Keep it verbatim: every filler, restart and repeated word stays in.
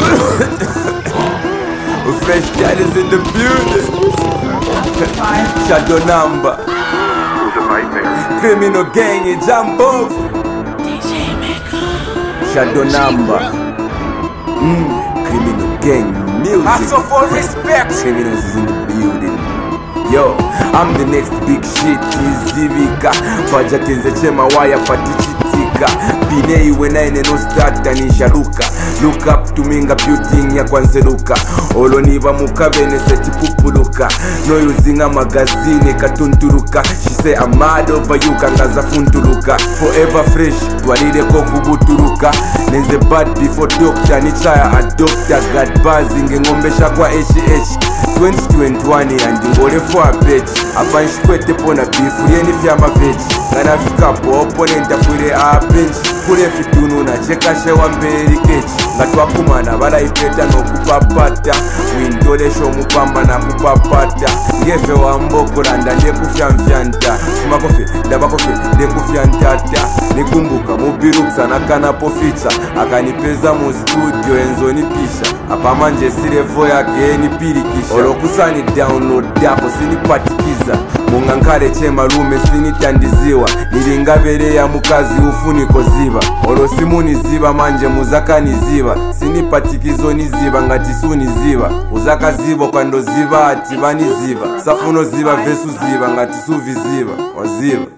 Fresh Dad is in the building. Shadow number. Criminal gang in jump off. Shadow number. Mm. Criminal gang music. Hustle for respect. Criminals is in the building. Yo, I'm the next big shit. Izivika Pajatenze chema waya patichitika. Binei wenaine no start tanisharuka. Look up to minga building ya kwanzeruka. Oloniba mukabene seti pupuluka. No using a magazine katunturuka. She say I'm mad over you kangaza funtuluka. Forever fresh, walide koku buturuka. Nenze bad before doctor, ni chaya a doctor. God buzzing ngombesha kwa H H twenty twenty-one and ngole for a bitch. Apanshi kwete pona bifu yeni vyama vechi. Gana fika po opponent afure a bench. Kule fitunu na cheka shewa mberi kechi. Ngatwa kumana bala ipeta no kupapata. Windole show mupamba na kupapata. Ngefe wa mboko randa nye kufya mvyanta. Kuma kofe, ndaba kofe, ne kufya ntata. Nikumbuka mubiruksa na kana poficha. Akanipeza mu studio enzo nipisha. Apa manje sirevo yake nipirikisha. Olokusani download dako sinipatikiza. Mungankare chema lume sinitandiziwa. Nilingabere ya mukazi ufuniko ziba. Olosimuni ziba manje muzakani ziba. Sinipatikizo ni ziba ngati suni ziba. Uzaka ziba kwando ziba ati bani ziba. Safuno ziba vesu ziba ngati suvi ziba. Waziba.